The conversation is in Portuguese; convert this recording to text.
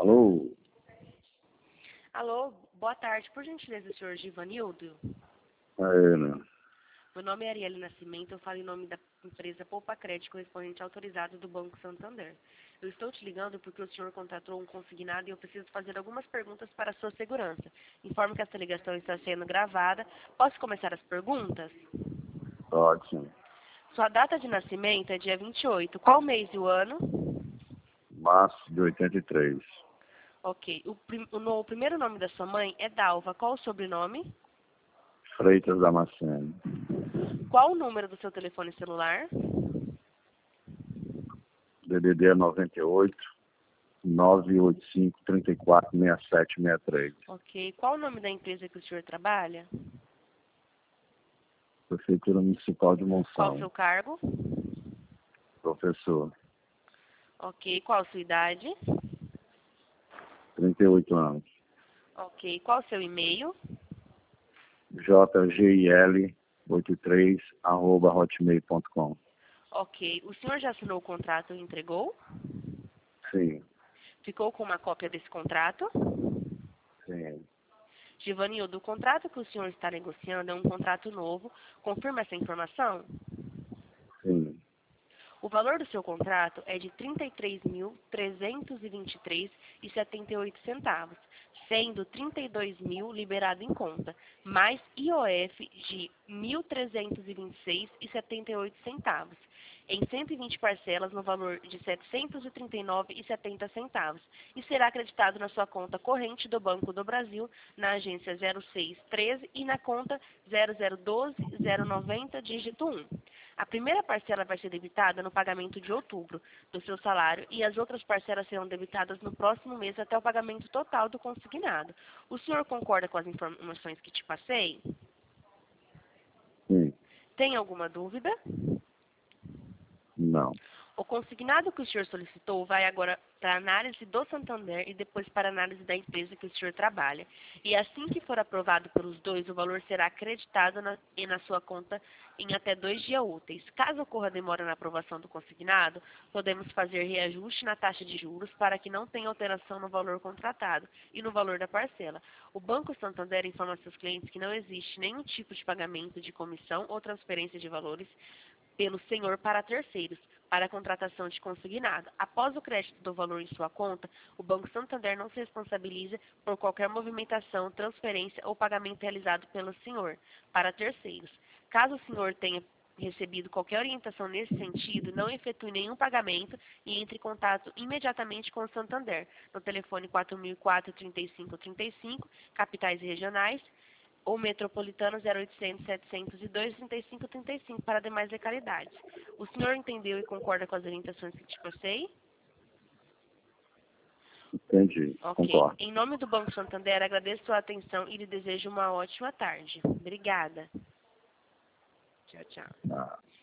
Alô? Alô, boa tarde. Por gentileza, senhor Givanildo? Né? Meu nome é Arielle Nascimento, eu falo em nome da empresa Poupa Crédito, correspondente autorizado do Banco Santander. Eu estou te ligando porque o senhor contratou um consignado e eu preciso fazer algumas perguntas para a sua segurança. Informo que essa ligação está sendo gravada. Posso começar as perguntas? Pode sim. Sua data de nascimento é dia 28. Qual mês e o ano? Março de 83. Ok. O primeiro nome da sua mãe é Dalva. Qual o sobrenome? Freitas Damasceno. Qual o número do seu telefone celular? DDD 98 985 34 67 63. Ok. Qual o nome da empresa que o senhor trabalha? Prefeitura Municipal de Qual o Monção. seu cargo? Professor. Ok. Qual a sua idade? 38 anos. Ok. Qual o seu e-mail? jgil83@hotmail.com. Ok. O senhor já assinou o contrato e entregou? Sim. Ficou com uma cópia desse contrato? Sim. Givanildo, o contrato que o senhor está negociando é um contrato novo. Confirma essa informação? Sim. O valor do seu contrato é de R$ 33.323,78, sendo R$ 32.000 liberado em conta, mais IOF de R$ 1.326,78, em 120 parcelas no valor de R$ 739,70, e será acreditado na sua conta corrente do Banco do Brasil, na agência 0613 e na conta 0012-090, dígito 1. A primeira parcela vai ser debitada no pagamento de outubro do seu salário e as outras parcelas serão debitadas no próximo mês até o pagamento total do consignado. O senhor concorda com as informações que te passei? Sim. Tem alguma dúvida? Não. O consignado que o senhor solicitou vai agora para análise do Santander e depois para análise da empresa que o senhor trabalha. E assim que for aprovado pelos dois, o valor será acreditado na sua conta em até 2 dias úteis. Caso ocorra demora na aprovação do consignado, podemos fazer reajuste na taxa de juros para que não tenha alteração no valor contratado e no valor da parcela. O Banco Santander informa seus clientes que não existe nenhum tipo de pagamento de comissão ou transferência de valores pelo senhor para terceiros, para a contratação de consignado. Após o crédito do valor em sua conta, o Banco Santander não se responsabiliza por qualquer movimentação, transferência ou pagamento realizado pelo senhor para terceiros. Caso o senhor tenha recebido qualquer orientação nesse sentido, não efetue nenhum pagamento e entre em contato imediatamente com o Santander, no telefone 4004-3535, capitais e regionais, ou metropolitano 0800 702 3535 para demais localidades. O senhor entendeu e concorda com as orientações que te passei? Entendi. Ok. Concordo. Em nome do Banco Santander, agradeço sua atenção e lhe desejo uma ótima tarde. Obrigada. Tchau, tchau. Ah.